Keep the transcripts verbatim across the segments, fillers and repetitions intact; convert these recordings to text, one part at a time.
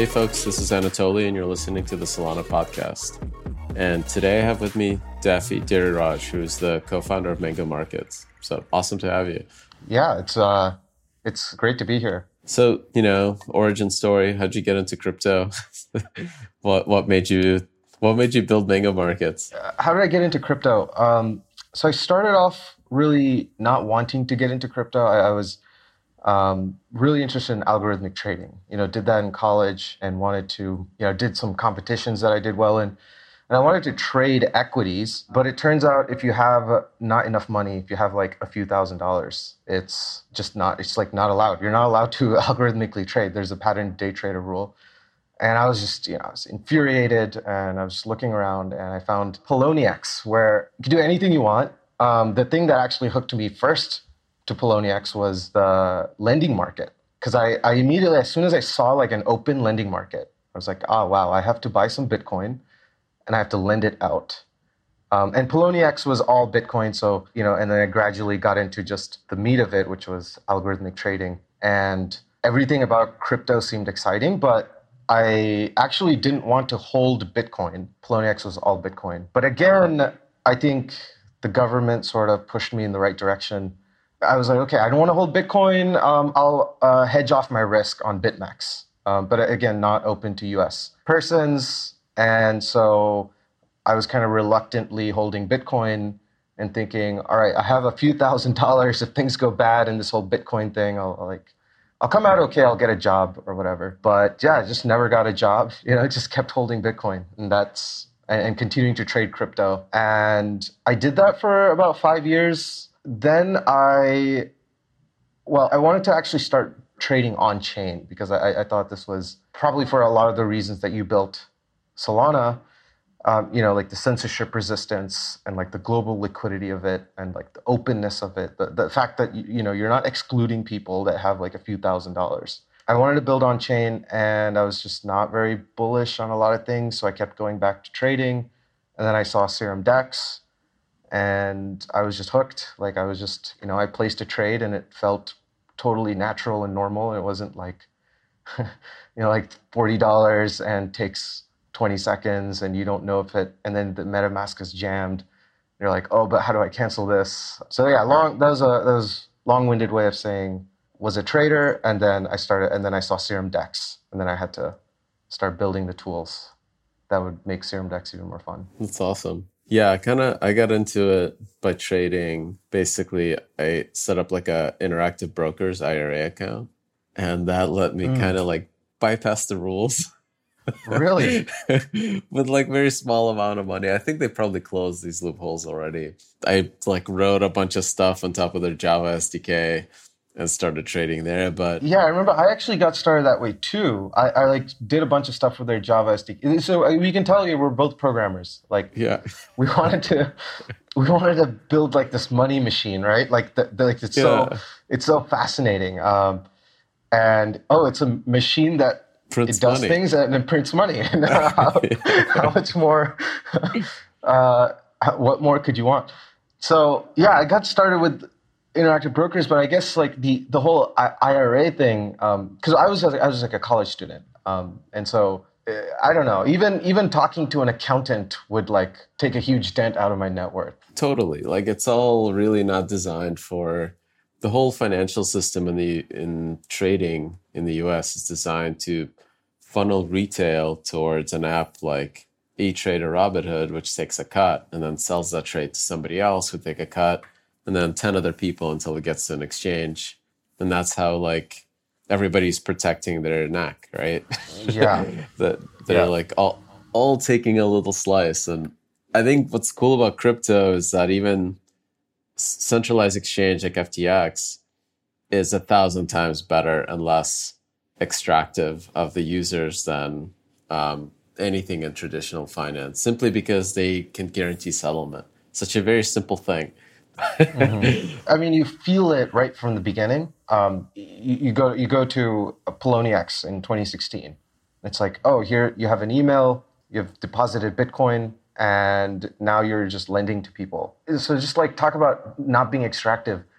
Hey folks, this is Anatoly and you're listening to the Solana podcast. And today I have with me Daffy Giriraj, who is the co-founder of Mango Markets. So awesome to have you. Yeah, it's uh, it's great to be here. So, you know, origin story, how'd you get into crypto? what what made you what made you build Mango Markets? Uh, how did I get into crypto? Um, so I started off really not wanting to get into crypto. I, I was um, really interested in algorithmic trading. You know, did that in college and wanted to, you know, did some competitions that I did well in. And I wanted to trade equities, but it turns out if you have not enough money, if you have like a few thousand dollars, it's just not, it's like not allowed. You're not allowed to algorithmically trade. There's a pattern day trader rule. And I was just, you know, I was infuriated and I was just looking around and I found Poloniex where you can do anything you want. Um, the thing that actually hooked me first to Poloniex was the lending market. Because I, I immediately, as soon as I saw like an open lending market, I was like, oh, wow, I have to buy some Bitcoin and I have to lend it out. Um, and Poloniex was all Bitcoin. So, you know, and then I gradually got into just the meat of it, which was algorithmic trading. And everything about crypto seemed exciting, but I actually didn't want to hold Bitcoin. Poloniex was all Bitcoin. But again, I think the government sort of pushed me in the right direction. I was like, okay, I don't want to hold Bitcoin. Um, I'll uh, hedge off my risk on BitMEX. Um, but again, not open to U S persons. And so I was kind of reluctantly holding Bitcoin and thinking, all right, I have a few thousand dollars. If things go bad in this whole Bitcoin thing, I'll, I'll like, I'll come out okay. I'll get a job or whatever. But yeah, I just never got a job. You know, I just kept holding Bitcoin, and that's and, and continuing to trade crypto. And I did that for about five years. Then I, well, I wanted to actually start trading on chain because I, I thought this was probably for a lot of the reasons that you built Solana, um, you know, like the censorship resistance and like the global liquidity of it and like the openness of it, the, the fact that, you know, you're not excluding people that have like a few thousand dollars. I wanted to build on chain and I was just not very bullish on a lot of things. So I kept going back to trading. And then I saw Serum Dex and I was just hooked. Like I was just, you know, I placed a trade and it felt totally natural and normal. It wasn't like, you know, like forty dollars and takes twenty seconds and you don't know if it, and then the MetaMask is jammed. You're like, oh, but how do I cancel this? So yeah, long, that was a, that was long-winded way of saying was a trader. And then I started, and then I saw Serum Dex and then I had to start building the tools that would make Serum Dex even more fun. That's awesome. Yeah, I kind of, I got into it by trading. Basically, I set up like a Interactive Brokers I R A account and that let me mm. kind of like bypass the rules. Really? With like very small amount of money. I think they probably closed these loopholes already. I like wrote a bunch of stuff on top of their Java S D K and started trading there. But yeah, I remember I actually got started that way too. I, I like did a bunch of stuff with their Java S D K. So we can tell you we're both programmers. Like yeah, we wanted to we wanted to build like this money machine, right? Like the, the like it's yeah. so it's so fascinating. Um, and oh, it's a machine that Prints it does money. things and it prints money. And how, how much more, uh, what more could you want? So yeah, I got started with Interactive Brokers, but I guess like the, the whole I R A thing, because um, I was I was like a college student, um, and so uh, I don't know. Even even talking to an accountant would like take a huge dent out of my net worth. Totally, like it's all really not designed for. The whole financial system in the in trading in the U S is designed to funnel retail towards an app like E-Trade or Robinhood, which takes a cut and then sells that trade to somebody else who take a cut, and then ten other people until it gets to an exchange. And that's how like everybody's protecting their neck, right? Yeah. that they're yeah. like all all taking a little slice. And I think what's cool about crypto is that even centralized exchange like F T X is a thousand times better and less extractive of the users than um, anything in traditional finance, simply because they can guarantee settlement. Such a very simple thing. Mm-hmm. I mean, you feel it right from the beginning. Um, you, you go you go to Poloniex in twenty sixteen. It's like, oh, here you have an email, you've deposited Bitcoin, and now you're just lending to people. So just like talk about not being extractive.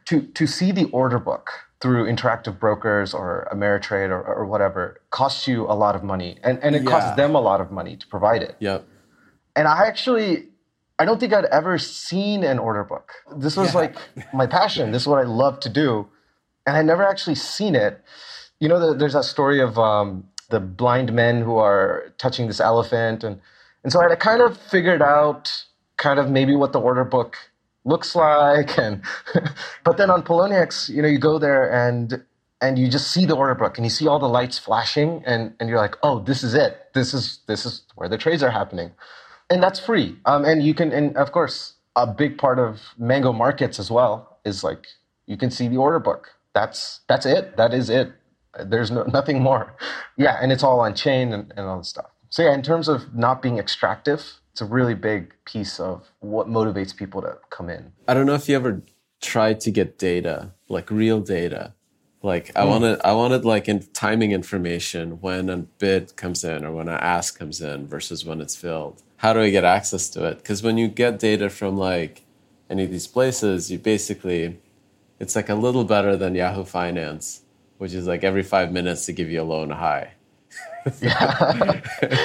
to to see the order book through Interactive Brokers or Ameritrade or, or whatever costs you a lot of money, and and it Yeah. costs them a lot of money to provide it. Yep. And I actually, I don't think I'd ever seen an order book. This was Yeah. like my passion. This is what I love to do. And I never actually seen it. You know, the, there's that story of um, the blind men who are touching this elephant. And, and so I kind of figured out kind of maybe what the order book looks like. And but then on Poloniex, you know, you go there and and you just see the order book and you see all the lights flashing and, and you're like, oh, this is it. This is this is where the trades are happening. And that's free. Um, and you can, and of course, a big part of Mango Markets as well is like, you can see the order book. That's that's it. That is it. There's no, nothing more. Yeah, and it's all on chain and, and all this stuff. So yeah, in terms of not being extractive, it's a really big piece of what motivates people to come in. I don't know if you ever tried to get data, like real data. Like I Mm. wanted, I wanted like in timing information when a bid comes in or when an ask comes in versus when it's filled. How do I get access to it? Because when you get data from like any of these places, you basically, it's like a little better than Yahoo Finance, which is like every five minutes to give you a loan high. Yeah.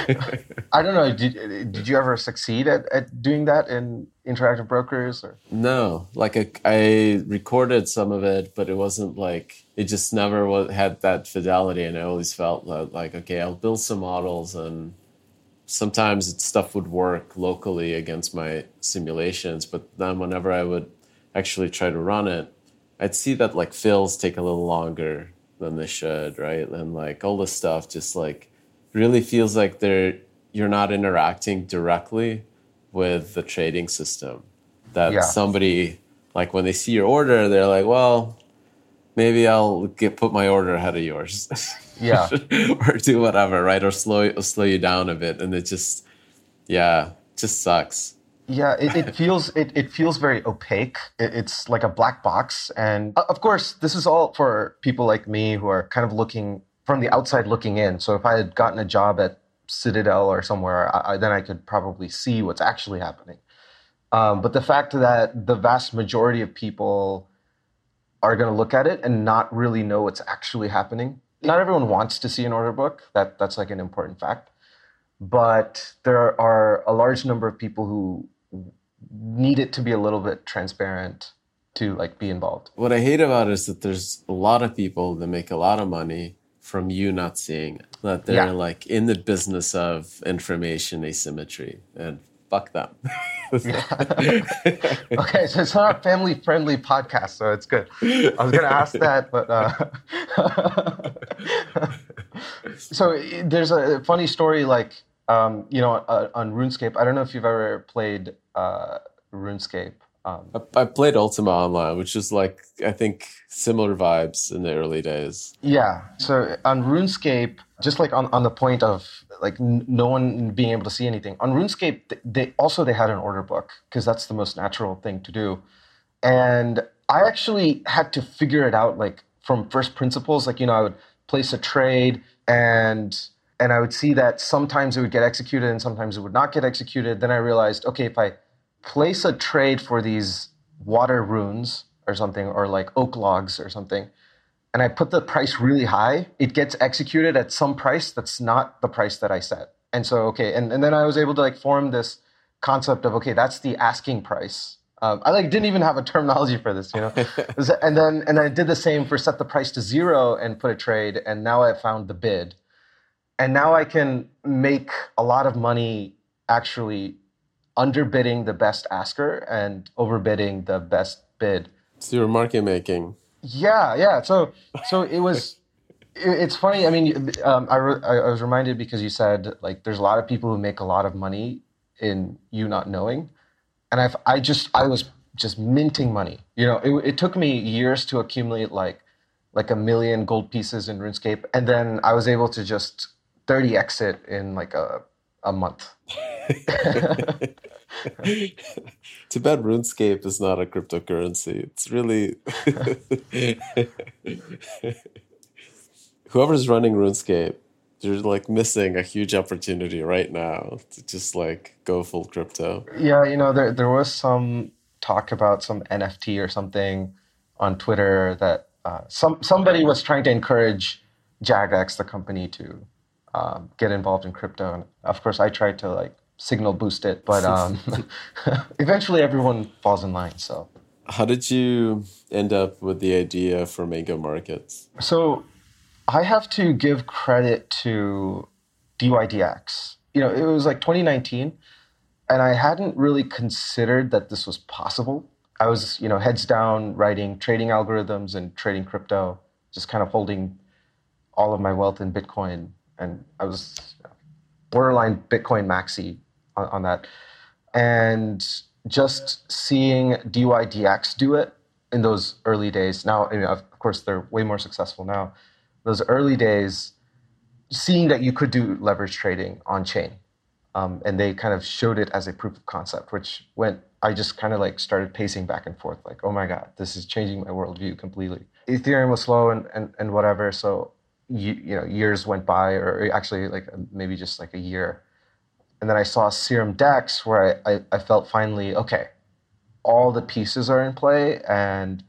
I don't know. Did, did you ever succeed at, at doing that in Interactive Brokers? Or? No, like I, I recorded some of it, but it wasn't like, it just never was, had that fidelity. And I always felt like, okay, I'll build some models and sometimes it, stuff would work locally against my simulations. But then whenever I would actually try to run it, I'd see that like fills take a little longer than they should, right? And like all this stuff just like really feels like they're you're not interacting directly with the trading system. That Yeah. somebody, like when they see your order, they're like, well, maybe I'll get put my order ahead of yours. Yeah. Or do whatever, right? Or slow or slow you down a bit. And it just, yeah, just sucks. Yeah, it, it feels it, it feels very opaque. It, it's like a black box. And uh, of course, this is all for people like me who are kind of looking from the outside looking in. So if I had gotten a job at Citadel or somewhere, I, I, then I could probably see what's actually happening. Um, but the fact that the vast majority of people are going to look at it and not really know what's actually happening. Not everyone wants to see an order book. That that's like an important fact. But there are a large number of people who need it to be a little bit transparent to like be involved. What I hate about it is that there's a lot of people that make a lot of money from you not seeing it. That they're Yeah. like in the business of information asymmetry, and fuck them. Okay, so it's not a family-friendly podcast, so it's good. I was going to ask that, but uh... so there's a funny story, like um, you know, uh, on RuneScape. I don't know if you've ever played uh, RuneScape. Um, I, I played Ultima Online, which is like, I think, similar vibes in the early days. Yeah. So on RuneScape, just like on, on the point of like n- no one being able to see anything, on RuneScape, th- they also they had an order book because that's the most natural thing to do. And I actually had to figure it out like from first principles. Like, you know, I would place a trade and and I would see that sometimes it would get executed and sometimes it would not get executed. Then I realized, okay, if I place a trade for these water runes or something, or like oak logs or something, and I put the price really high, it gets executed at some price that's not the price that I set. And so, okay, and, and then I was able to like form this concept of, okay, that's the asking price. Um, I like didn't even have a terminology for this, you know. and then and I did the same for set the price to zero and put a trade, and now I found the bid. And now I can make a lot of money actually underbidding the best asker and overbidding the best bid. So you're market making. Yeah, yeah. So, so it was. It, it's funny. I mean, um, I, re- I was reminded because you said like there's a lot of people who make a lot of money in you not knowing, and I've I just I was just minting money. You know, it, it took me years to accumulate like like a million gold pieces in RuneScape, and then I was able to just thirty X it in like a a month. Too bad RuneScape is not a cryptocurrency. It's really whoever's running RuneScape, you're like missing a huge opportunity right now to just like go full crypto. Yeah, you know, there there was some talk about some N F T or something on Twitter that uh, some somebody was trying to encourage Jagex, the company, to um, get involved in crypto. And of course, I tried to like signal boost it, but um, eventually everyone falls in line. So, how did you end up with the idea for Mango Markets? So, I have to give credit to D Y D X. You know, it was like twenty nineteen, and I hadn't really considered that this was possible. I was, you know, heads down writing trading algorithms and trading crypto, just kind of holding all of my wealth in Bitcoin. And I was borderline Bitcoin maxi on, on that. And just seeing D Y D X do it in those early days. Now, I mean, of course, they're way more successful now. Those early days, seeing that you could do leverage trading on chain. Um, and they kind of showed it as a proof of concept, which went, I just kind of like started pacing back and forth, like, oh my God, this is changing my worldview completely. Ethereum was slow and, and, and whatever. So, you, you know, years went by, or actually like maybe just like a year. And then I saw Serum Dex where I, I, I felt finally, okay, all the pieces are in play. And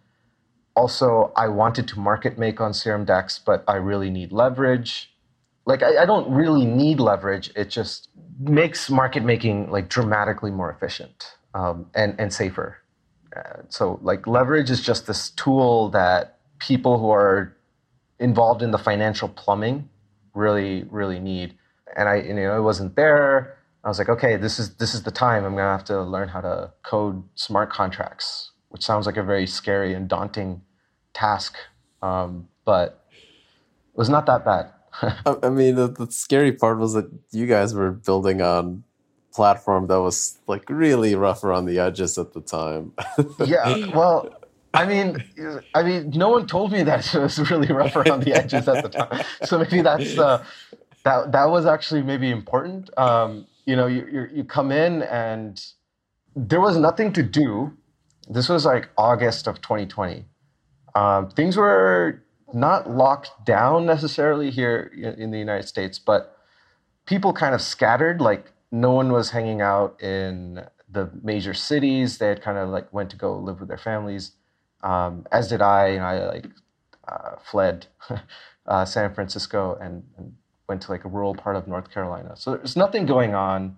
also I wanted to market make on Serum Dex, but I really need leverage. Like, I, I don't really need leverage. It just makes market making like dramatically more efficient um, and, and safer. Uh, so like leverage is just this tool that people who are involved in the financial plumbing really, really need. And I, you know, it wasn't there. I was like, okay, this is this is the time. I'm gonna have to learn how to code smart contracts, which sounds like a very scary and daunting task, um, but it was not that bad. I mean, the, the scary part was that you guys were building on a platform that was like really rough around the edges at the time. Yeah, well, I mean, I mean, no one told me that it was really rough around the edges at the time. So maybe that's uh, that that was actually maybe important. Um, you know, you, you you come in and there was nothing to do. This was like August of twenty twenty. Um, things were not locked down necessarily here in the United States, but people kind of scattered. Like no one was hanging out in the major cities. They had kind of like went to go live with their families, um, as did I. And I like uh, fled uh, San Francisco and, and went to like a rural part of North Carolina. So there's nothing going on,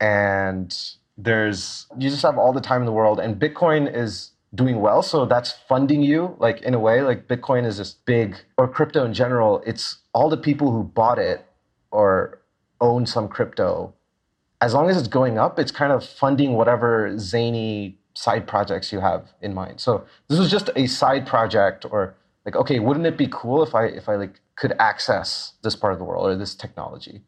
and there's you just have all the time in the world. And Bitcoin is doing well, so that's funding you, like in a way. Like Bitcoin is this big, or crypto in general, it's all the people who bought it or own some crypto. As long as it's going up, it's kind of funding whatever zany side projects you have in mind. So this was just a side project, or like, okay, wouldn't it be cool if I if I like could access this part of the world or this technology?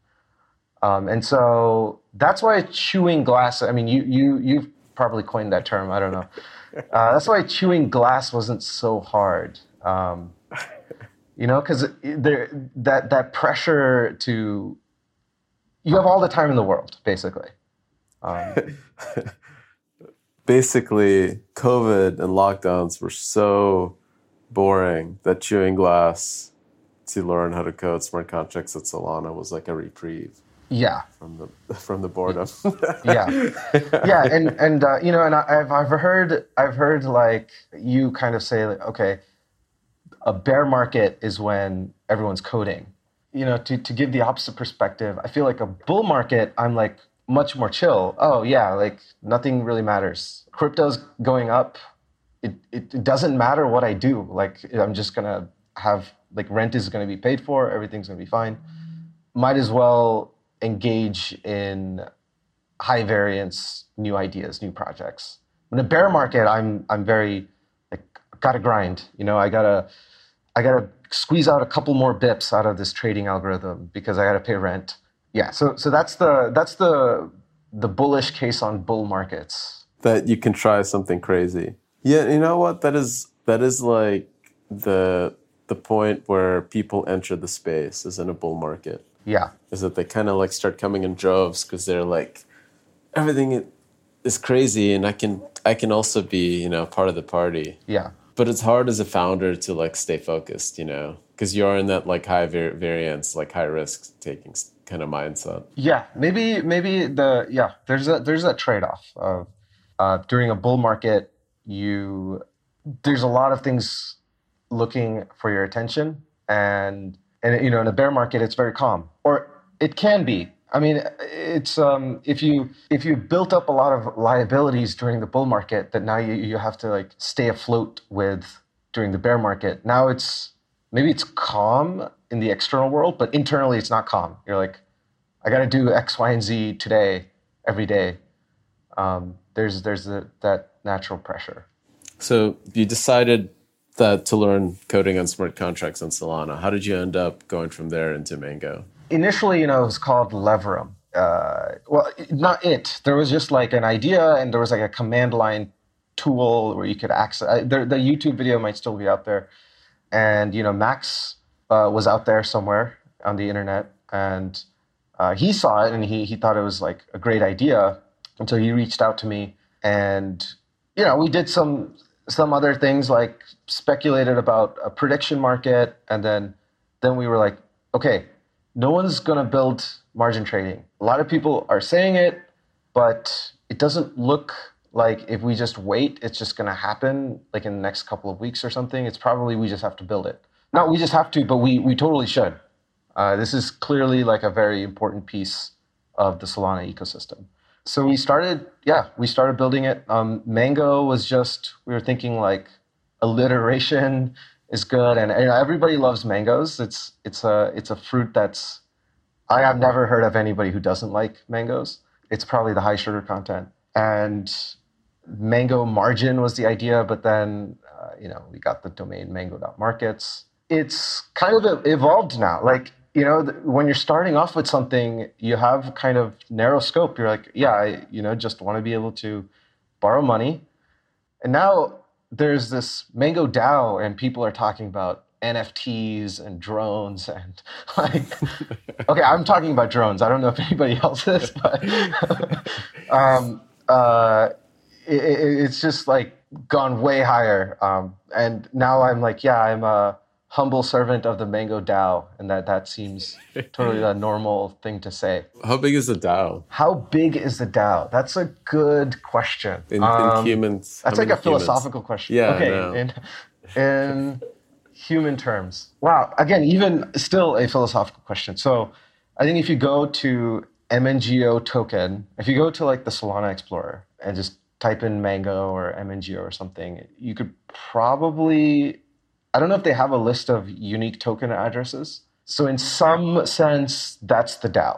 Um, and so that's why chewing glass. I mean, you you you've probably coined that term. I don't know. Uh, that's why chewing glass wasn't so hard, um, you know, because there that that pressure to you have all the time in the world, basically. Um, basically, COVID and lockdowns were so boring that chewing glass to learn how to code smart contracts at Solana was like a reprieve. Yeah, from the from the boredom. yeah, yeah, and and uh, you know, and I've I've heard I've heard like you kind of say like, okay, a bear market is when everyone's coding. You know, to to give the opposite perspective, I feel like a bull market, I'm like much more chill. Oh yeah, like nothing really matters. Crypto's going up. It it, it doesn't matter what I do. Like I'm just gonna have like rent is gonna be paid for. Everything's gonna be fine. Might as well engage in high variance, new ideas, new projects. In a bear market, I'm I'm very like gotta grind. You know, I gotta I gotta squeeze out a couple more bips out of this trading algorithm because I gotta pay rent. Yeah, so so that's the that's the the bullish case on bull markets. That you can try something crazy. Yeah, you know what? That is that is like the the point where people enter the space is in a bull market. Yeah. Is that they kind of like start coming in droves because they're like, everything is crazy and I can I can also be, you know, part of the party. Yeah. But it's hard as a founder to like stay focused, you know, because you're in that like high var- variance, like high risk taking kind of mindset. Yeah. Maybe maybe the, yeah, there's a, there's that trade-off of uh, during a bull market, you there's a lot of things looking for your attention, and and you know, in a bear market, it's very calm, or it can be. I mean, it's um, if you if you built up a lot of liabilities during the bull market that now you, you have to like stay afloat with during the bear market. Now it's maybe it's calm in the external world, but internally it's not calm. You're like, I got to do X, Y, and Z today, every day. Um, there's there's the, that natural pressure. So you decided that to learn coding on smart contracts on Solana. How did you end up going from there into Mango? Initially, you know, it was called Leverum. Uh, well, not it. There was just like an idea, and there was like a command line tool where you could access. Uh, the, the YouTube video might still be out there, and you know, Max uh, was out there somewhere on the internet, and uh, he saw it, and he he thought it was like a great idea. Until he reached out to me, and you know, we did some some other things, like speculated about a prediction market, and then then we were like, okay, no one's going to build margin trading. A lot of people are saying it, but it doesn't look like if we just wait, it's just going to happen like in the next couple of weeks or something. It's probably we just have to build it. Not we just have to, but we we totally should. Uh, this is clearly like a very important piece of the Solana ecosystem. So we started, yeah, we started building it. Um, Mango was just, we were thinking like alliteration is good, and, and everybody loves mangoes. It's it's a it's a fruit that's, I have never heard of anybody who doesn't like mangoes. It's probably the high sugar content. And Mango margin was the idea, but then uh, you know, we got the domain mango.markets. It's kind of evolved now. Like, you know, when you're starting off with something, you have kind of narrow scope. You're like, yeah, I, you know, just want to be able to borrow money. And now there's this Mango DAO, and people are talking about N F Ts and drones and like, okay, I'm talking about drones. I don't know if anybody else is, but um, uh, it, it's just like gone way higher. Um, and now I'm like, yeah, I'm a humble servant of the Mango DAO, and that that seems totally the normal thing to say. How big is the DAO? How big is the DAO? That's a good question. In, um, in humans? That's like a philosophical humans? question. Yeah, okay. no. In, in human terms. Wow. Again, even still a philosophical question. So I think if you go to M N G O token, if you go to like the Solana Explorer and just type in Mango or M N G O or something, you could probably, I don't know if they have a list of unique token addresses. So in some sense, that's the DAO.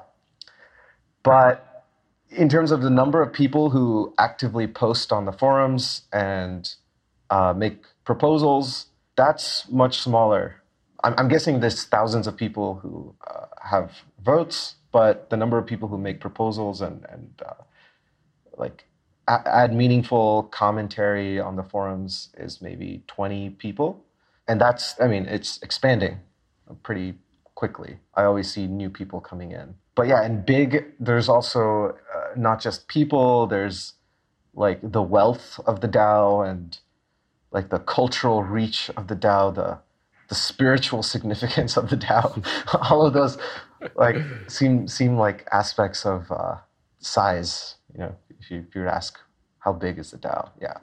But in terms of the number of people who actively post on the forums and uh, make proposals, that's much smaller. I'm, I'm guessing there's thousands of people who uh, have votes, but the number of people who make proposals and, and uh, like a- add meaningful commentary on the forums is maybe twenty people. And that's, I mean, it's expanding pretty quickly. I always see new people coming in. But yeah, in big, there's also uh, not just people, there's like the wealth of the DAO and like the cultural reach of the DAO, the the spiritual significance of the DAO. All of those like seem seem like aspects of uh, size. You know, if you if you were to ask how big is the DAO, yeah.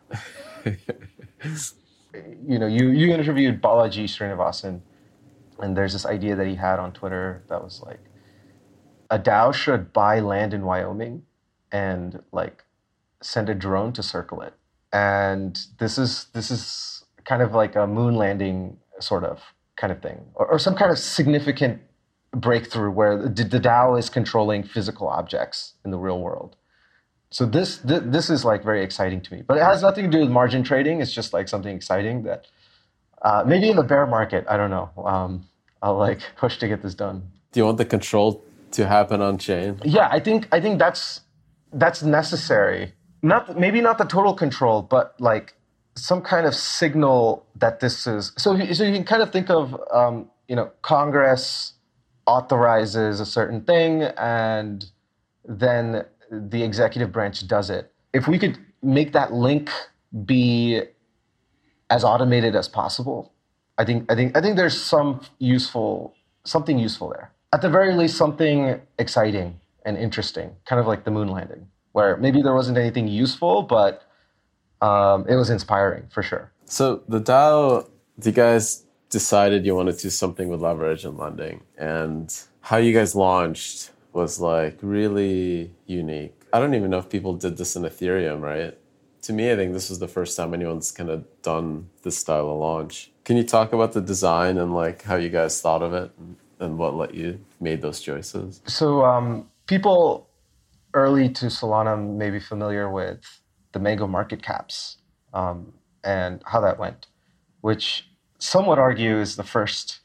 You know, you you interviewed Balaji Srinivasan, and there's this idea that he had on Twitter that was like, a DAO should buy land in Wyoming and like send a drone to circle it. And this is this is kind of like a moon landing sort of kind of thing, or, or some kind of significant breakthrough where the, the DAO is controlling physical objects in the real world. So this, this this is like very exciting to me, but it has nothing to do with margin trading. It's just like something exciting that uh, maybe in the bear market, I don't know. Um, I'll like push to get this done. Do you want the control to happen on chain? Yeah, I think I think that's that's necessary. Not maybe not the total control, but like some kind of signal that this is. So so you can kind of think of um, you know, Congress authorizes a certain thing, and then the executive branch does it. If we could make that link be as automated as possible, I think I think I think there's some useful something useful there. At the very least, something exciting and interesting, kind of like the moon landing, where maybe there wasn't anything useful, but Um, it was inspiring for sure. So the DAO, you guys decided you wanted to do something with leverage and lending, and how you guys launched was like really unique. I don't even know if people did this in Ethereum, right? To me, I think this was the first time anyone's kind of done this style of launch. Can you talk about the design and like how you guys thought of it and, and what let you made those choices? So um, people early to Solana may be familiar with the Mango market caps um, and how that went, which some would argue is the first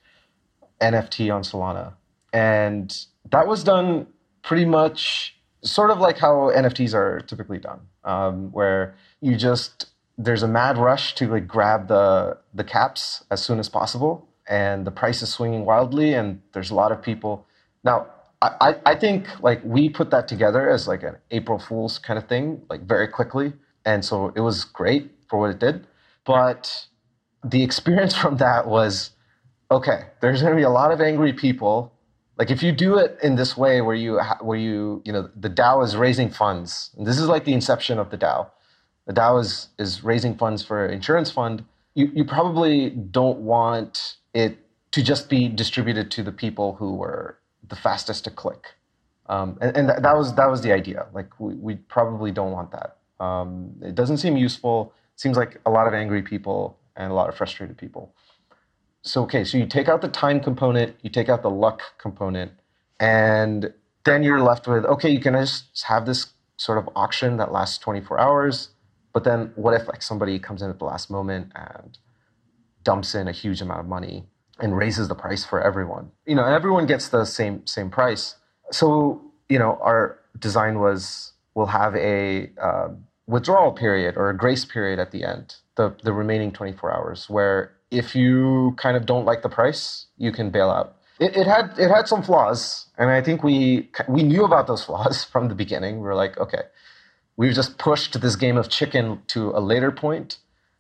N F T on Solana. And that was done pretty much sort of like how N F Ts are typically done, um, where you just, there's a mad rush to like grab the, the caps as soon as possible. And the price is swinging wildly. And there's a lot of people. Now, I, I think like we put that together as like an April Fool's kind of thing, like very quickly. And so it was great for what it did. But the experience from that was, okay, there's going to be a lot of angry people. Like if you do it in this way where you, where you, you know, the DAO is raising funds. And this is like the inception of the DAO. The DAO is, is raising funds for an insurance fund. You, you probably don't want it to just be distributed to the people who were the fastest to click. Um, and and that, that was that was the idea. Like we, we probably don't want that. Um, it doesn't seem useful. It seems like a lot of angry people and a lot of frustrated people. So, okay, so you take out the time component, you take out the luck component, and then you're left with, okay, you can just have this sort of auction that lasts twenty-four hours, but then what if like somebody comes in at the last moment and dumps in a huge amount of money and raises the price for everyone? You know, and everyone gets the same same price. So, you know, our design was, we'll have a uh, withdrawal period or a grace period at the end, the, the remaining twenty-four hours, where if you kind of don't like the price, you can bail out. It, it had it had some flaws, and I think we we knew about those flaws from the beginning. We were like, okay, we've just pushed this game of chicken to a later point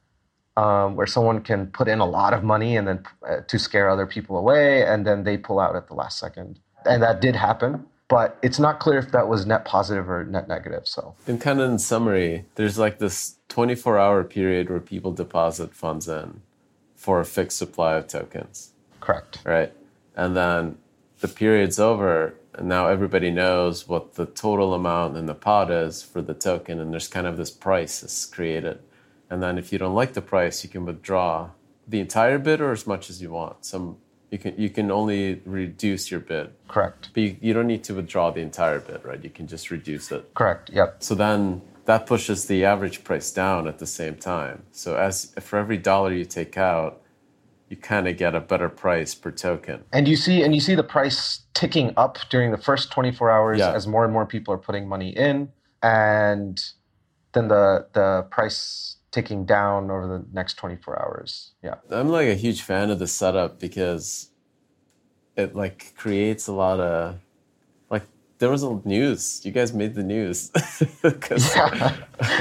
um, where someone can put in a lot of money and then uh, to scare other people away, and then they pull out at the last second. And that did happen, but it's not clear if that was net positive or net negative. So, and kind of in summary, there's like this twenty-four hour period where people deposit funds in for a fixed supply of tokens. Correct. Right. And then the period's over, and now everybody knows what the total amount in the pot is for the token, and there's kind of this price that's created. And then if you don't like the price, you can withdraw the entire bid or as much as you want. Some you can you can only reduce your bid. Correct. But you, you don't need to withdraw the entire bid, right? You can just reduce it. Correct. Yep. So then that pushes the average price down at the same time. So as for every dollar you take out, you kind of get a better price per token. And you see, and you see the price ticking up during the first twenty-four hours yeah. as more and more people are putting money in, and then the the price ticking down over the next twenty-four hours. Yeah, I'm like a huge fan of the setup because it like creates a lot of like there was a news. You guys made the news because yeah.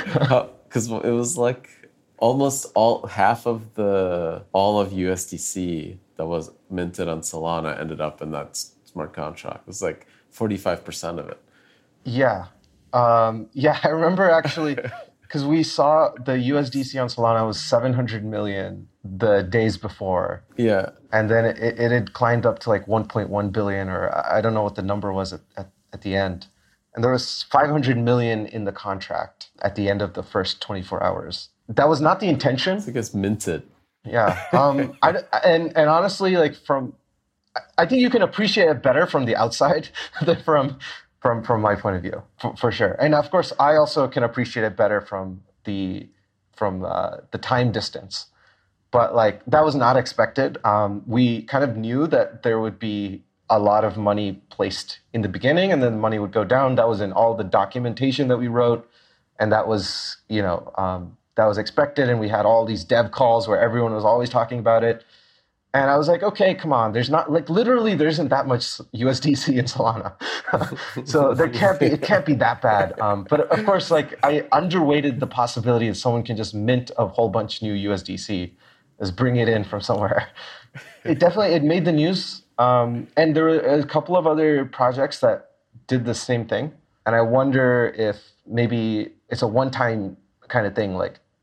it was like. Almost all half of the all of U S D C that was minted on Solana ended up in that smart contract. It was like forty-five percent of it. Yeah, um, yeah. I remember actually because we saw the U S D C on Solana was seven hundred million the days before. Yeah, and then it, it had climbed up to like one point one billion, or I don't know what the number was at, at, at the end. And there was five hundred million in the contract at the end of the first twenty-four hours. That was not the intention. I think it's minted. Yeah. Um, I, and, and honestly, like from, I think you can appreciate it better from the outside than from, from, from my point of view, for, for sure. And of course, I also can appreciate it better from the, from uh, the time distance. But like, that was not expected. Um, we kind of knew that there would be a lot of money placed in the beginning and then the money would go down. That was in all the documentation that we wrote. And that was, you know, um, that was expected, and we had all these dev calls where everyone was always talking about it. And I was like, okay, come on. There's not like literally there isn't that much U S D C in Solana, so there can't be it can't be that bad. Um, but of course, like I underweighted the possibility that someone can just mint a whole bunch new U S D C, just bring it in from somewhere. It definitely it made the news, um, and there were a couple of other projects that did the same thing. And I wonder if maybe it's a one-time kind of thing, like.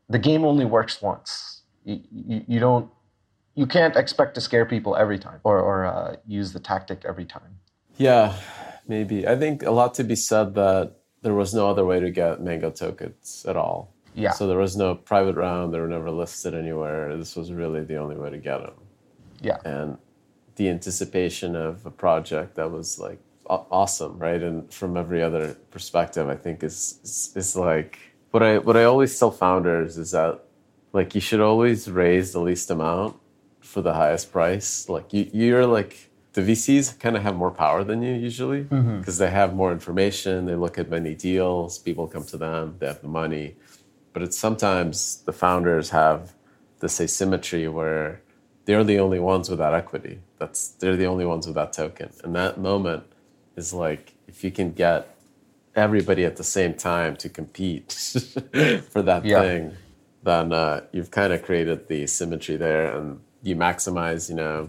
the game only works once. You, you, you don't you can't expect to scare people every time or or uh, use the tactic every time. Yeah, maybe. I think a lot to be said that there was no other way to get Mango tokens at all. Yeah. So there was no private round. They were never listed anywhere. This was really the only way to get them. Yeah. And the anticipation of a project that was like awesome, right? And from every other perspective, I think is, is is like what I what I always tell founders is that like you should always raise the least amount for the highest price. Like you you're like the V Cs kind of have more power than you usually because mm-hmm. they have more information. They look at many deals. People come to them. They have the money. But it's sometimes the founders have this asymmetry where they're the only ones with that equity. That's they're the only ones with that token. And that moment is like if you can get everybody at the same time to compete for that yeah. thing, then uh, you've kind of created the symmetry there, and you maximize, you know,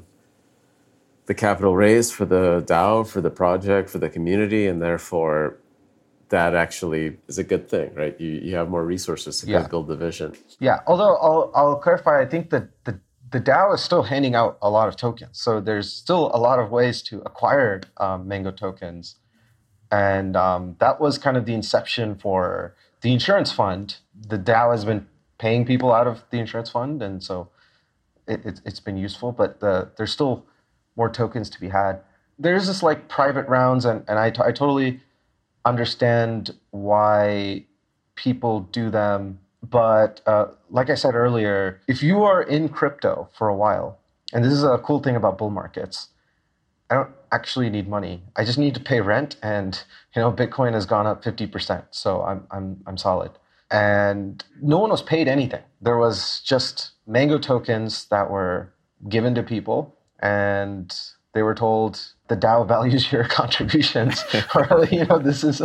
the capital raised for the DAO, for the project, for the community, and therefore that actually is a good thing, right? You you have more resources to yeah. build the vision. Yeah, although I'll I'll clarify, I think that the the DAO is still handing out a lot of tokens. So there's still a lot of ways to acquire um, Mango tokens. And um, that was kind of the inception for the insurance fund. The DAO has been paying people out of the insurance fund, and so it, it, it's been useful, but the, there's still more tokens to be had. There's this like private rounds, and, and I, t- I totally understand why people do them. But uh, like I said earlier, if you are in crypto for a while, and this is a cool thing about bull markets, I don't actually need money. I just need to pay rent, and you know, Bitcoin has gone up fifty percent, so I'm I'm I'm solid. And no one was paid anything. There was just Mango tokens that were given to people, and they were told the DAO values your contributions, or you know, this is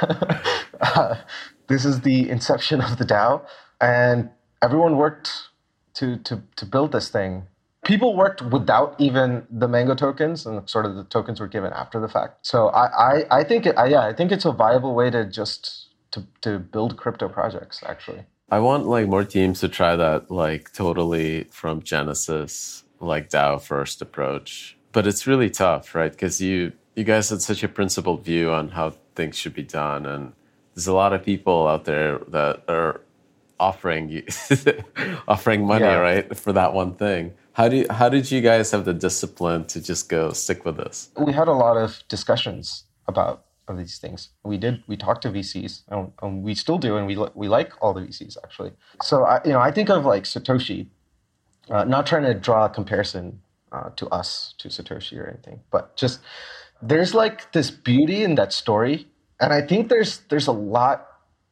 uh, this is the inception of the DAO, and everyone worked to to to build this thing. People worked without even the Mango tokens, and sort of the tokens were given after the fact. So I, I, I think it, I, yeah, I think it's a viable way to just to, to build crypto projects. Actually, I want like more teams to try that, like totally from Genesis, like DAO first approach. But it's really tough, right? Because you you guys had such a principled view on how things should be done, and there's a lot of people out there that are offering you offering money, yeah. right, for that one thing. How do you, how did you guys have the discipline to just go stick with this? We had a lot of discussions about of these things. We did. We talked to V Cs, and, and we still do, and we we like all the V Cs actually. So I, you know, I think of like Satoshi. Uh, not trying to draw a comparison uh, to us to Satoshi or anything, but just there's like this beauty in that story, and I think there's there's a lot,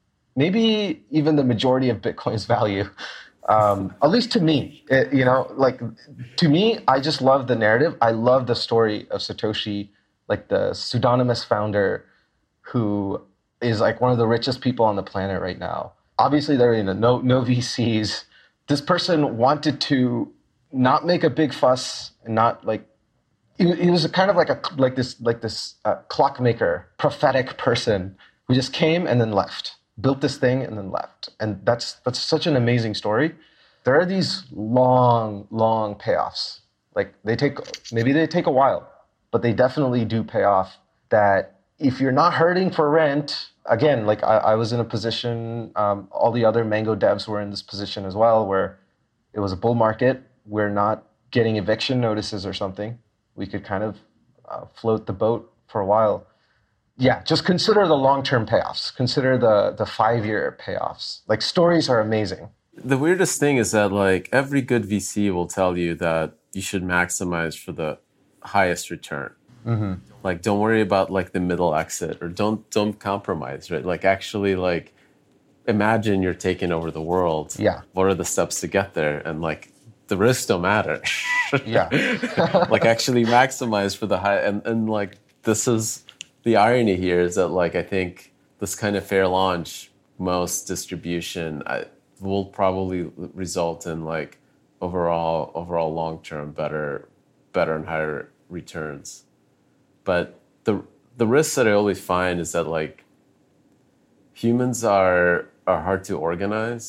maybe even the majority of Bitcoin's value. Um, at least to me, it, you know, like to me, I just love the narrative. I love the story of Satoshi, like the pseudonymous founder who is like one of the richest people on the planet right now. Obviously, there are you know, no no V Cs. This person wanted to not make a big fuss and not like he, he was kind of like a like this like this uh, clockmaker, prophetic person who just came and then left. Built this thing and then left. And that's that's such an amazing story. There are these long, long payoffs. Like they take, maybe they take a while, but they definitely do pay off. That if you're not hurting for rent, again, like I, I was in a position, um, all the other Mango devs were in this position as well, where it was a bull market. We're not getting eviction notices or something. We could kind of uh, float the boat for a while. Yeah, just consider the long-term payoffs. Consider the the five-year payoffs. Like stories are amazing. The weirdest thing is that like every good V C will tell you that you should maximize for the highest return. Mm-hmm. Like don't worry about like the middle exit, or don't don't compromise, right? Like actually like imagine you're taking over the world. Yeah. What are the steps to get there? And like the risks don't matter. Yeah. Like actually maximize for the high, and, and like this is the irony here is that, like, I think this kind of fair launch, most distribution I, will probably result in like overall, overall long-term better, better and higher returns. But the the risks that I always find is that like humans are are hard to organize,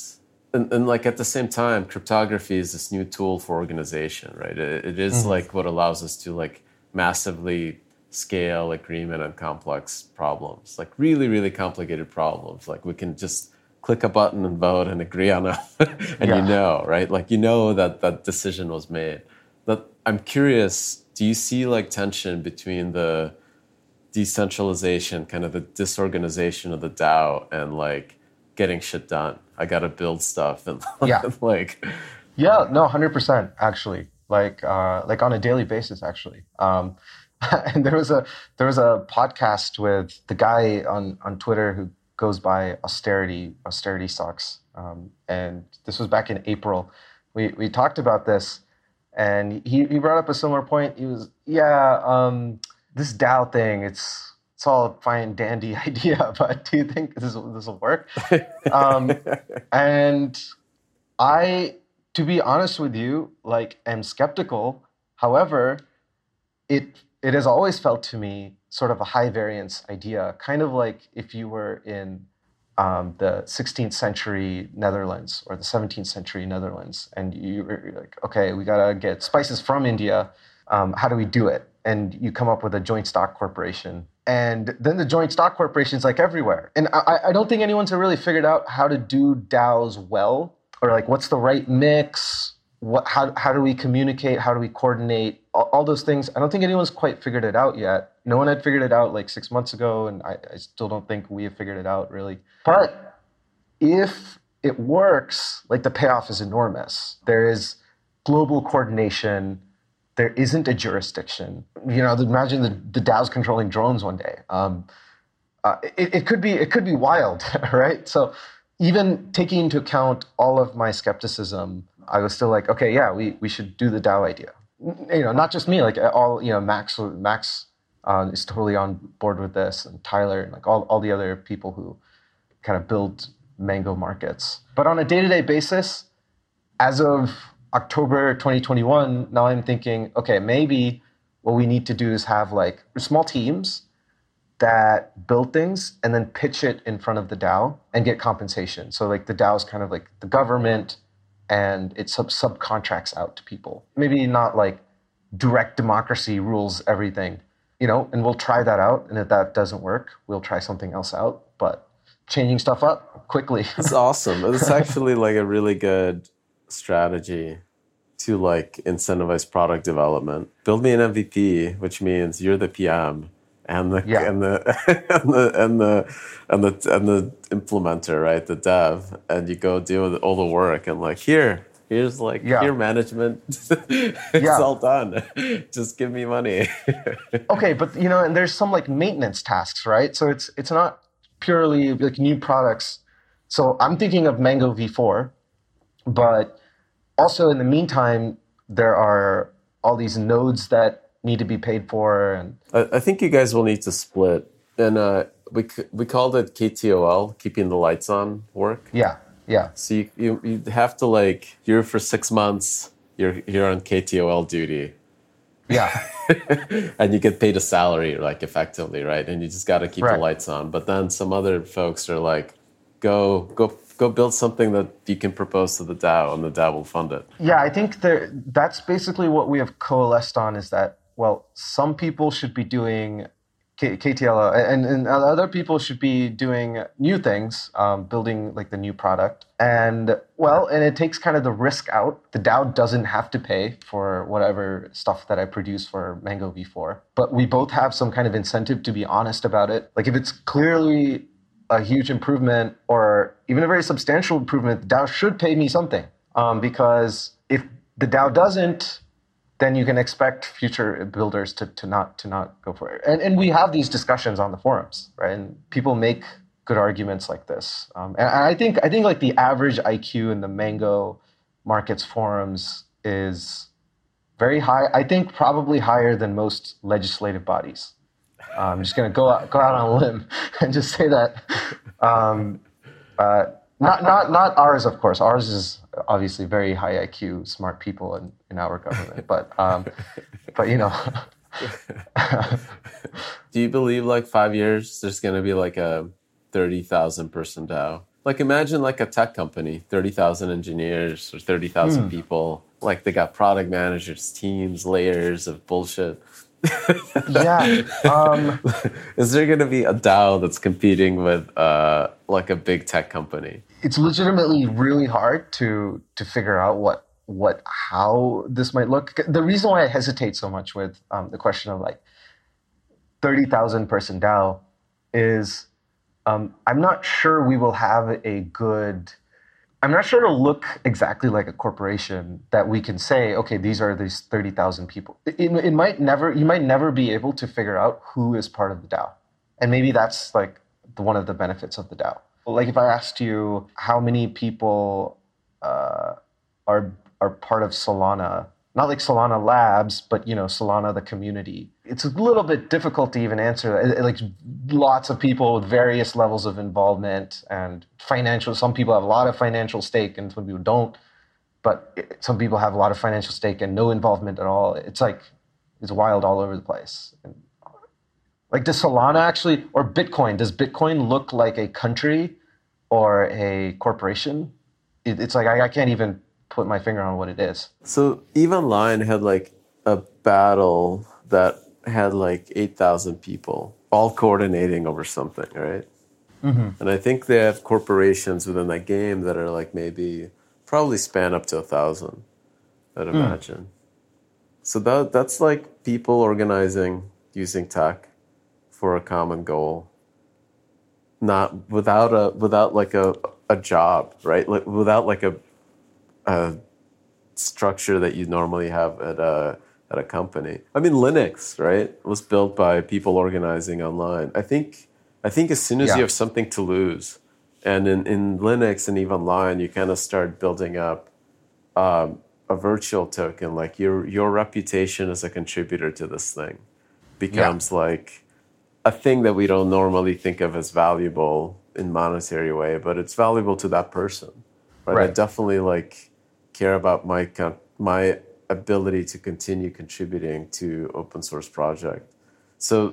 and, and like at the same time, cryptography is this new tool for organization, right? It, it is Mm-hmm. like what allows us to like massively scale agreement on complex problems, like really, really complicated problems. Like we can just click a button and vote and agree on it, and Yeah. you know, right? Like you know that that decision was made. But I'm curious, do you see like tension between the decentralization, kind of the disorganization of the DAO, and like getting shit done? I gotta build stuff and Yeah. like Yeah, no, one hundred percent actually. Like uh like on a daily basis actually. Um and there was a there was a podcast with the guy on on Twitter who goes by austerity austerity sucks. Um and this was back in April. We we talked about this and he he brought up a similar point. He was, yeah, um this DAO thing, it's it's all a fine dandy idea, but do you think this this will work? Um and I, to be honest with you, like am skeptical. However, it it has always felt to me sort of a high variance idea, kind of like if you were in um, the sixteenth century Netherlands or the seventeenth century Netherlands, and you were like, okay, we gotta get spices from India. Um, how do we do it? And you come up with a joint stock corporation. And then the joint stock corporation's like everywhere. And I, I don't think anyone's really figured out how to do DAOs well, or like what's the right mix, what how how do we communicate, how do we coordinate, all, all those things. I don't think anyone's quite figured it out yet. No one had figured it out like six months ago, and I, I still don't think we have figured it out really. But if it works, like the payoff is enormous. There is global coordination. There isn't a jurisdiction. You know, imagine the, the DAOs controlling drones one day. Um, uh, it, it could be it could be wild, right? So even taking into account all of my skepticism, I was still like, okay, yeah, we, we should do the DAO idea. You know, not just me, like all, you know, Max Max uh, is totally on board with this, and Tyler, and like all, all the other people who kind of build Mango markets. But on a day-to-day basis, as of October twenty twenty-one, now I'm thinking, okay, maybe what we need to do is have like small teams that build things and then pitch it in front of the DAO and get compensation. So like the DAO is kind of like the government, and it sub subcontracts out to people. Maybe not like direct democracy rules everything, you know, and we'll try that out. And if that doesn't work, we'll try something else out, but changing stuff up quickly. it's awesome. It's actually like a really good strategy to like incentivize product development. Build me an M V P, which means you're the P M and the Yeah. and the and the and the and the and the implementer, right? The dev, and you go do all the work and like here, here's like Yeah. here management. It's Yeah. all done. Just give me money. Okay, but you know, and there's some like maintenance tasks, right? So it's it's not purely like new products. So I'm thinking of Mango V four, but also in the meantime, there are all these nodes that need to be paid for, and I, I think you guys will need to split. And uh, we c- we called it K T O L, keeping the lights on work. yeah, yeah, So you, you you have to like you're for six months you're you're on K T O L duty, yeah, and you get paid a salary like effectively, right? And you just got to keep Right. the lights on. But then some other folks are like, go go go build something that you can propose to the DAO, and the DAO will fund it. yeah. I think there, that's basically what we have coalesced on, is that, well, some people should be doing K- KTLO, and, and other people should be doing new things, um, building like the new product. And well, and it takes kind of the risk out. The DAO doesn't have to pay for whatever stuff that I produce for Mango V four, but we both have some kind of incentive to be honest about it. Like if it's clearly a huge improvement or even a very substantial improvement, the DAO should pay me something. Um, because if the DAO doesn't, then you can expect future builders to, to not to not go for it. And and we have these discussions on the forums, right? And people make good arguments like this. Um, and I think I think like the average I Q in the Mango markets forums is very high. I think probably higher than most legislative bodies. Uh, I'm just going to go out, go out on a limb and just say that. Um, uh, not not not ours, of course. Ours is obviously very high I Q, smart people in, in our government. But um, but you know. Do you believe like five years there's going to be like a thirty thousand person DAO? Like imagine like a tech company, thirty thousand engineers or thirty thousand Mm. people. Like they got product managers, teams, layers of bullshit. Yeah. Um, Is there going to be a DAO that's competing with uh, like a big tech company? it's legitimately really hard to to figure out what what how this might look. The reason why I hesitate so much with um, the question of like thirty thousand person DAO is um, I'm not sure we will have a good. I'm not sure it'll look exactly like a corporation that we can say, okay, these are these thirty thousand people. It, it, it might never, you might never be able to figure out who is part of the DAO. And maybe that's like the, one of the benefits of the DAO. Like if I asked you how many people uh, are are part of Solana, not like Solana Labs, but you know, Solana the community. It's a little bit difficult to even answer that. Like lots of people with various levels of involvement and financial. Some people have a lot of financial stake, and some people don't. But it, some people have a lot of financial stake and no involvement at all. It's like it's wild all over the place. And like does Solana actually or Bitcoin? Does Bitcoin look like a country or a corporation? It, it's like I, I can't even put my finger on what it is. So EVE Online had like a battle that had like eight thousand people all coordinating over something, right? Mm-hmm. And I think they have corporations within that game that are like maybe probably span up to a thousand, I'd imagine. Mm. So that that's like people organizing using tech for a common goal. Not without a without like a a job, right? Like without like a a structure that you normally have at a at a company. I mean, Linux, right, was built by people organizing online. I think I think as soon as yeah. you have something to lose, and in, in Linux and EVE Online, you kind of start building up um, a virtual token. Like your your reputation as a contributor to this thing becomes yeah. like a thing that we don't normally think of as valuable in monetary way, but it's valuable to that person. Right? right. I definitely like care about my my ability to continue contributing to open source project. So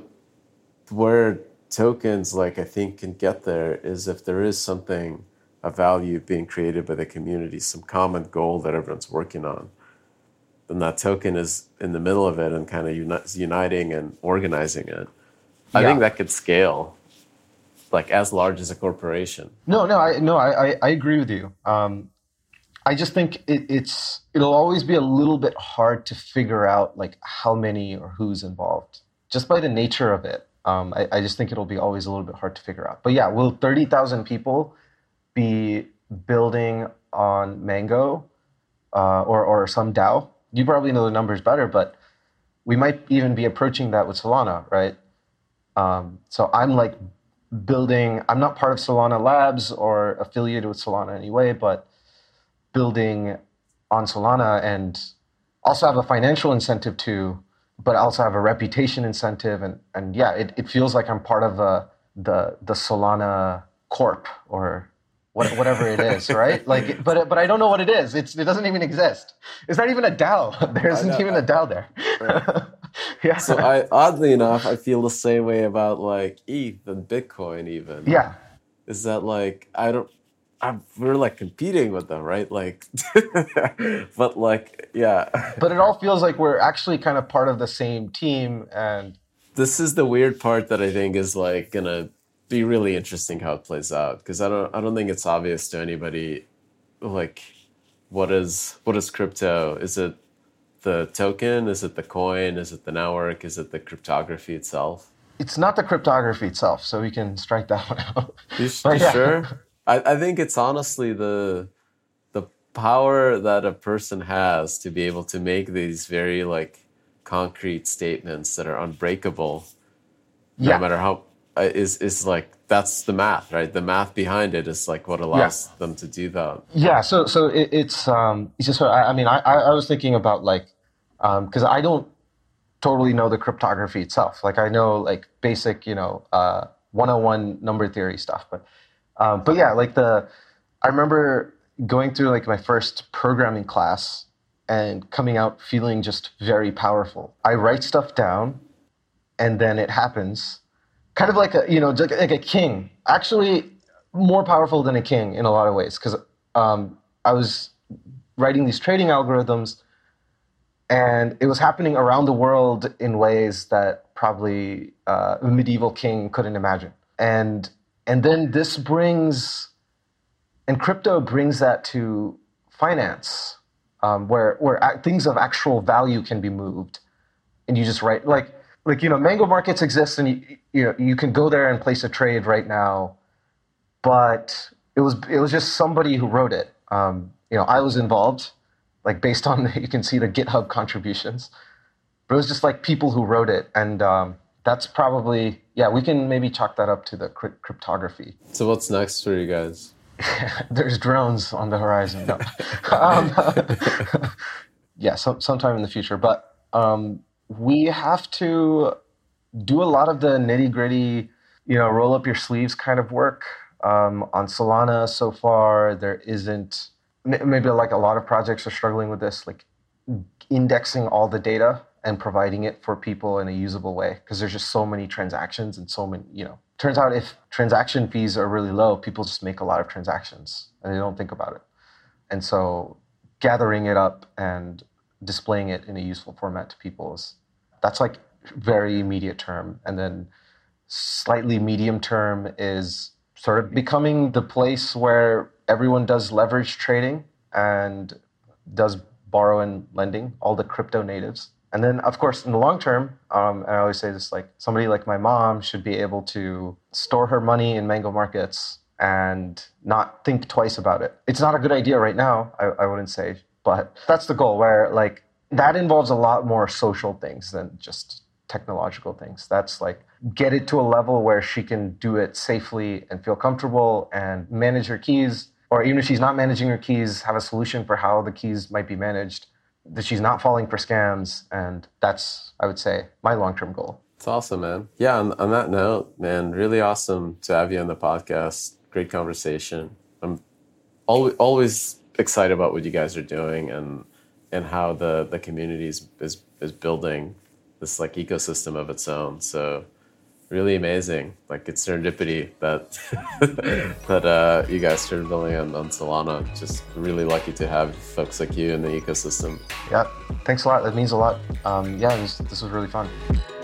where tokens, like I think, can get there is if there is something of value being created by the community, some common goal that everyone's working on, then that token is in the middle of it and kind of uni- uniting and organizing it. I yeah. think that could scale like as large as a corporation. No, no, I no, I I agree with you. Um, I just think it, it's it'll always be a little bit hard to figure out like how many or who's involved, just by the nature of it. Um, I, I just think it'll be always a little bit hard to figure out. But yeah, will thirty thousand people be building on Mango uh, or or some DAO? You probably know the numbers better, but we might even be approaching that with Solana, right? Um, so I'm like building. I'm not part of Solana Labs or affiliated with Solana anyway, but building on Solana and also have a financial incentive too, but also have a reputation incentive. And, and yeah, it, it feels like I'm part of a, the the Solana Corp or what, whatever it is, right? Like, but but I don't know what it is. It's it doesn't even exist. It's not even a DAO. There isn't even a DAO there. Right. yeah. So I, oddly enough, I feel the same way about like E T H and Bitcoin even. Yeah. Is that like, I don't, I'm, we're like competing with them, right? Like, but like, yeah. But it all feels like we're actually kind of part of the same team. And this is the weird part that I think is like gonna be really interesting how it plays out. Because I don't, I don't think it's obvious to anybody, like, what is, what is crypto? Is it the token? Is it the coin? Is it the network? Is it the cryptography itself? It's not the cryptography itself, so we can strike that one out. You, you yeah. sure? I, I think it's honestly the the power that a person has to be able to make these very like concrete statements that are unbreakable, yeah. no matter how uh, is is like that's the math, right? The math behind it is like what allows yeah. them to do that. Yeah. So so it, it's um it's just I, I mean I I was thinking about like um because I don't totally know the cryptography itself. Like I know like basic you know uh one oh one number theory stuff, but. Um, but yeah, like the, I remember going through like my first programming class and coming out feeling just very powerful. I write stuff down and then it happens kind of like a, you know, like a king. Actually, more powerful than a king in a lot of ways, because um, I was writing these trading algorithms, and it was happening around the world in ways that probably uh, a medieval king couldn't imagine. And and then this brings, and crypto brings that to finance, um, where where a- things of actual value can be moved, and you just write like like you know Mango markets exist, and you you know you can go there and place a trade right now, but it was it was just somebody who wrote it. Um, you know, I was involved, like based on you can see the GitHub contributions, but it was just like people who wrote it, and um, that's probably yeah. We can maybe chalk that up to the crypt- cryptography. So what's next for you guys? There's drones on the horizon. No. um, yeah, some, sometime in the future, but um, we have to do a lot of the nitty gritty, you know, roll up your sleeves kind of work. Um, on Solana so far, there isn't, maybe like a lot of projects are struggling with this, like indexing all the data and providing it for people in a usable way, because there's just so many transactions and so many, you know, turns out if transaction fees are really low, people just make a lot of transactions and they don't think about it. And so gathering it up and displaying it in a useful format to people is, that's like very immediate term. And then slightly medium term is sort of becoming the place where everyone does leverage trading and does borrow and lending, all the crypto natives. And then, of course, in the long term, um, and I always say this, like somebody like my mom should be able to store her money in Mango markets and not think twice about it. It's not a good idea right now, I, I wouldn't say, but that's the goal, where like that involves a lot more social things than just technological things. That's like get it to a level where she can do it safely and feel comfortable and manage her keys, or even if she's not managing her keys, have a solution for how the keys might be managed, that she's not falling for scams. And that's, I would say, my long-term goal. It's awesome, man. Yeah, on, on that note, man, really awesome to have you on the podcast. Great conversation. I'm always, always excited about what you guys are doing and and how the, the community is, is, is building this like ecosystem of its own. So really amazing. Like it's serendipity that that uh, you guys started building on, on Solana. Just really lucky to have folks like you in the ecosystem. Yeah, thanks a lot. That means a lot. Um, yeah, this, this was really fun.